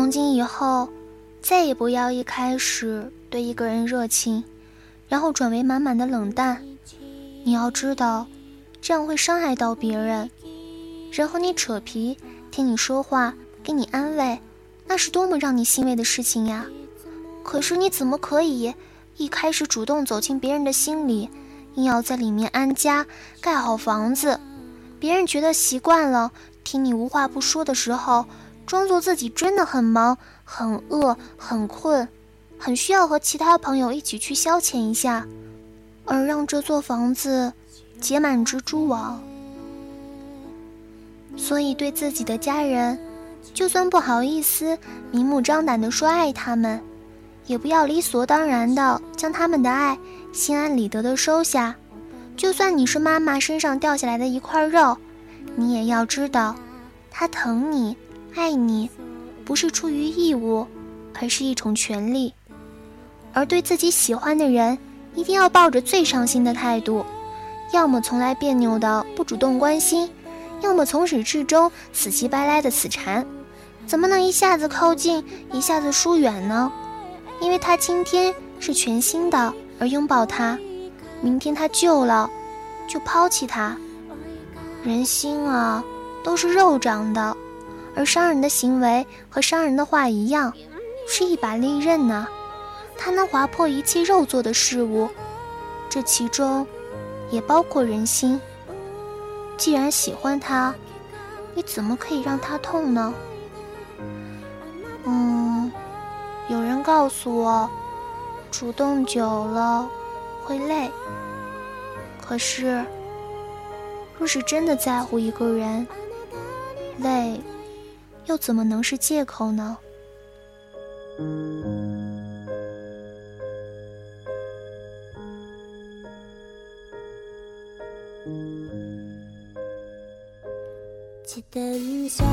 从今以后，再也不要一开始对一个人热情，然后转为满满的冷淡。你要知道，这样会伤害到别人。人和你扯皮，听你说话，给你安慰，那是多么让你欣慰的事情呀。可是你怎么可以一开始主动走进别人的心里，硬要在里面安家，盖好房子？别人觉得习惯了，听你无话不说的时候，装作自己真的很忙、很饿、很困，很需要和其他朋友一起去消遣一下，而让这座房子结满蜘蛛网。所以对自己的家人，就算不好意思明目张胆地说爱他们，也不要理所当然地将他们的爱心安理得地收下。就算你是妈妈身上掉下来的一块肉，你也要知道，她疼你、爱你，不是出于义务，而是一种权利。而对自己喜欢的人，一定要抱着最上心的态度，要么从来别扭的不主动关心，要么从始至终死乞白赖的死缠。怎么能一下子靠近，一下子疏远呢？因为他今天是全新的而拥抱他，明天他旧了就抛弃他。人心啊，都是肉长的，而伤人的行为和伤人的话一样，是一把利刃啊，它能划破一切肉做的事物，这其中也包括人心。既然喜欢他，你怎么可以让他痛呢？有人告诉我，主动久了会累。可是，若是真的在乎一个人，累又怎么能是借口呢？ 自転車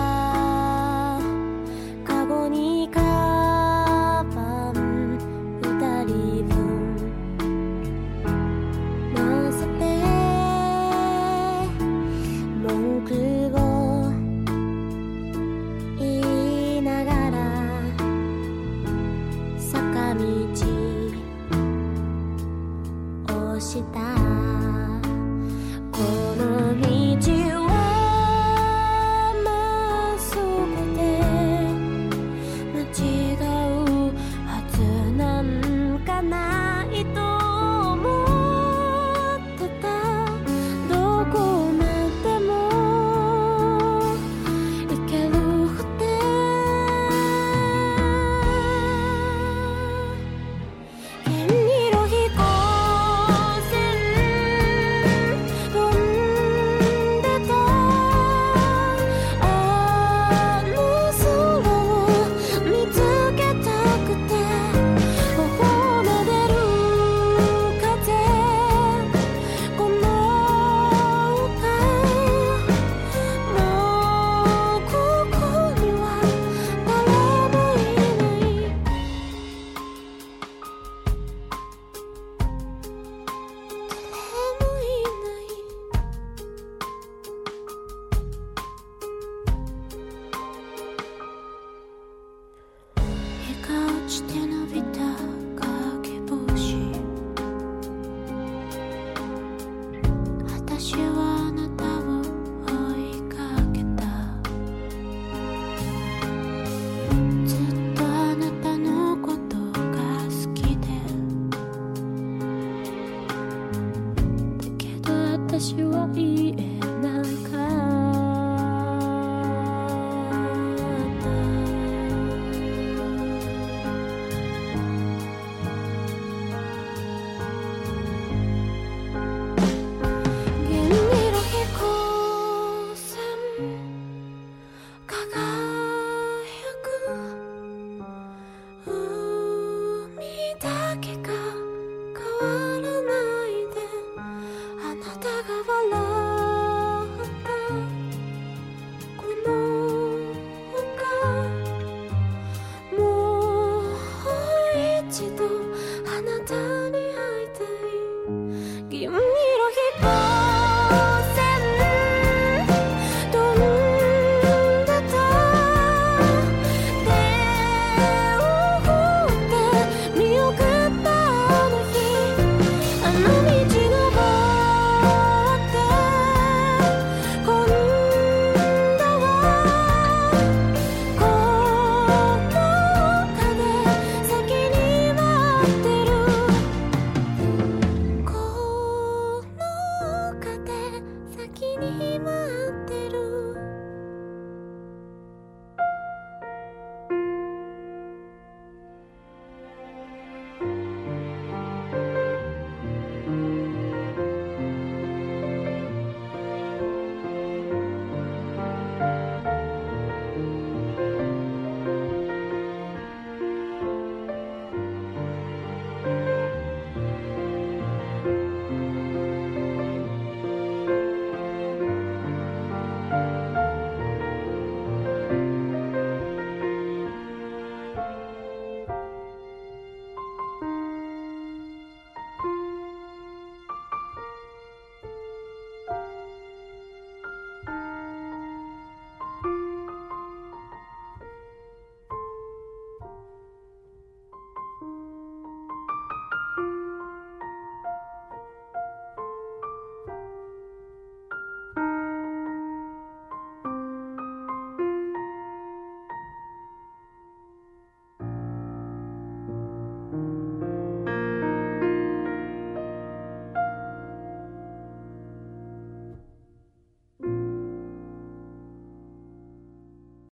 カゴにカバン2人分乗せて文句を言いながら坂道をした